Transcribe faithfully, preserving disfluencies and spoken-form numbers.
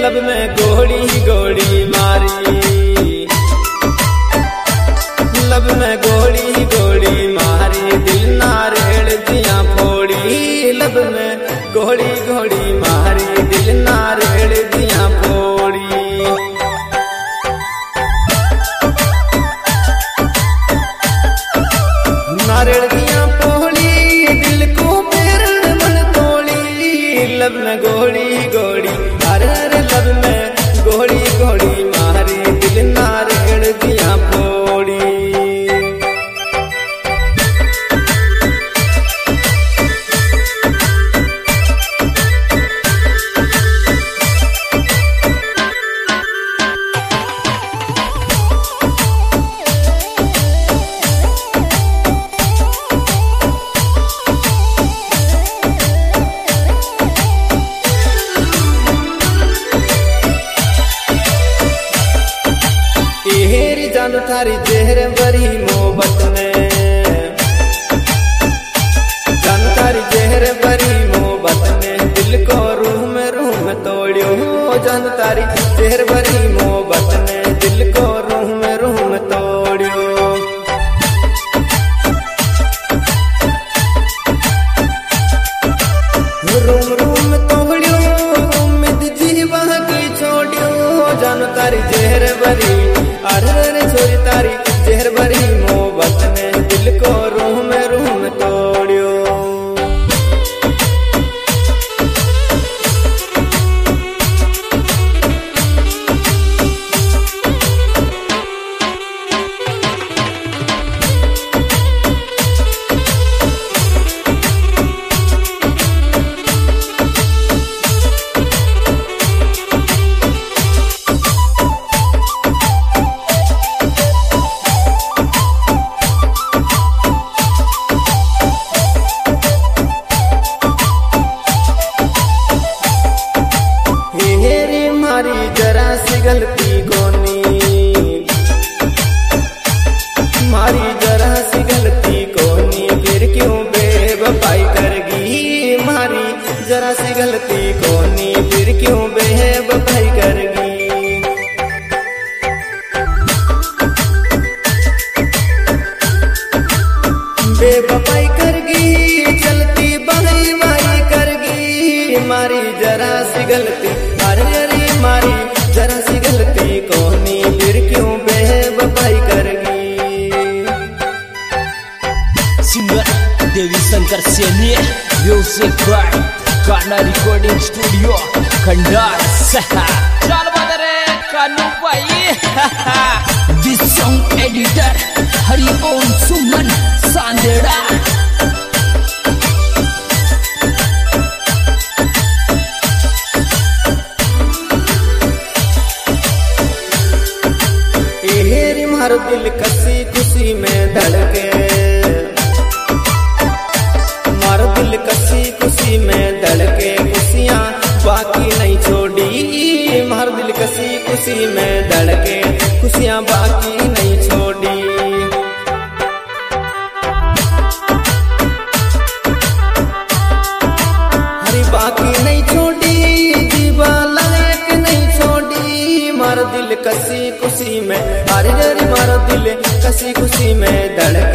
लब में गोली गोली मारी, लब में गोली गोली मारी, दिल नारेड़ दिया फोड़ी, लब में गोली गोली मारी, दिल नारेड़ दिया फोड़ी। नारेड़ दिया फोड़ी दिल को पेरण मन तोड़ी, लब में गोली गोली अरे अरे लब में गोली गोली मारी, दिल नारेड़ दिया फोड़ी। जान थारी जहर भरी मोहब्बत में, जान थारी जहर भरी मोहब्बत में, दिल को रूह में रूह में तोड़ियो, जान तारी जहर भरी मोहब्बत में, दिल को रूह में रूह में तोड़ियो। रूम रूम में तोड़ियो उम्मीद जीवा की छोड़ियो, जान तारी जहर भरी अरे अरे छोरी तारी जहर भरी मोहब्बत में, दिल को रूह में रूह में तोड़ियो। जरा सी गलती कोनी मारी, जरा सी गलती कोनी, फिर क्यों बेवफाई करगी मारी, जरा सी गलती कोनी, फिर क्यों बेवफाई करगी। बेवफाई करगी चलती बाई बाई करगी मारी, जरा सी गलती अरे अरे मारी, जरा सी गलती कोनी, फिर क्यों बेवफाई करगी। Singer Devi Shankar Saini, music by Kanha recording studio Khandar सहा, चल बदरे कानू भाई। This song editor Hariom Suman Sandera. मारो दिल कसी खुशी में धड़के, मारो दिल कसी खुशी में धड़के, खुशियाँ बाकी नहीं छोड़ी, मारो दिल कसी खुशी में धड़के, खुशियाँ बाकी नहीं छोड़ी। हरी बाकी नहीं छोड़ी, जीवा लायक नहीं छोड़ी, मारो दिल कसी खुशी में अरे अरे मारो दिल कसी खुशी में धड़के।